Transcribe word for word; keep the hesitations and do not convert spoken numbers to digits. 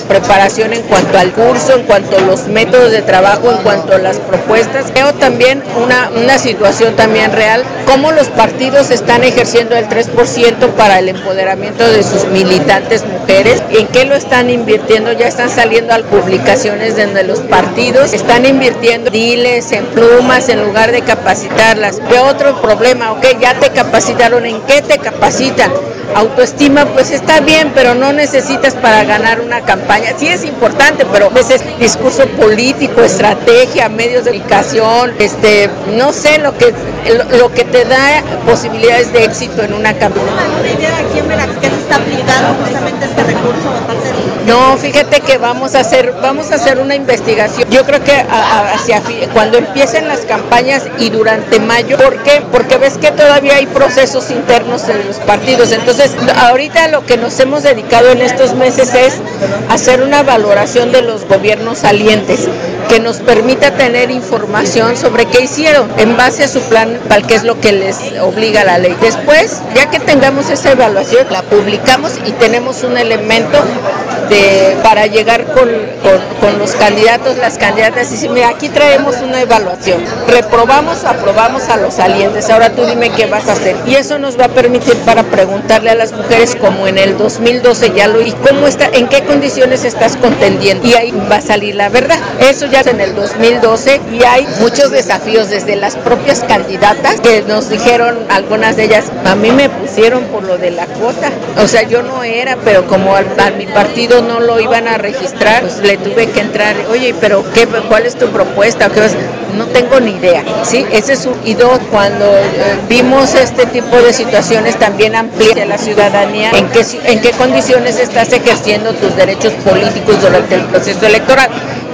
preparación en cuanto al curso, en cuanto a los métodos de trabajo, en cuanto a las propuestas. Veo también una, una situación también real, cómo los partidos están ejerciendo el tres por ciento para el empoderamiento de sus militantes mujeres, en qué lo están invirtiendo. Ya están saliendo a publicaciones donde los partidos están invirtiendo diles en plumas en lugar de capacitarlas. Veo otro problema, ok, ya te capacitaron, ¿en qué te capacitan? Autoestima, pues está bien, pero no necesitas para ganar una campaña. Sí es importante, pero ese es discurso político, estrategia, medios de comunicación, este, no sé, lo que lo, lo que te da posibilidades de éxito en una campaña. ¿Alguna idea de quién Veracruz que se está aplicando justamente este recurso de parte del... No, fíjate que vamos a hacer vamos a hacer una investigación. Yo creo que a, a, hacia cuando empiecen las campañas y durante mayo, ¿por qué? Porque ves que todavía hay procesos internos en los partidos. Entonces, ahorita lo que nos hemos dedicado en estos meses es hacer una valoración de los gobiernos salientes que nos permita tener información sobre qué hicieron en base a su plan, para qué es lo que les obliga la ley. Después, ya que tengamos esa evaluación, la publicamos y tenemos un elemento de, para llegar con, con, con los candidatos, las candidatas y decir, mira, aquí traemos una evaluación, reprobamos o aprobamos a los salientes, ahora tú dime qué vas a hacer. Y eso nos va a permitir para preguntarle a las mujeres, como en el dos mil doce ya lo hice, cómo está, en qué condiciones estás contendiendo, y ahí va a salir la verdad. Eso ya en el dos mil doce, y hay muchos desafíos desde las propias candidatas que nos dijeron, algunas de ellas, a mí me pusieron por lo de la cuota, o sea, yo no era, pero como al, a mi partido no lo iban a registrar, pues le tuve que entrar, oye, pero qué, ¿cuál es tu propuesta? ¿Qué vas? No tengo ni idea, ¿sí? Ese es un... Y dos, cuando eh, vimos este tipo de situaciones, también amplía la ciudadanía en qué, en qué condiciones estás ejerciendo tus derechos políticos durante el proceso electoral.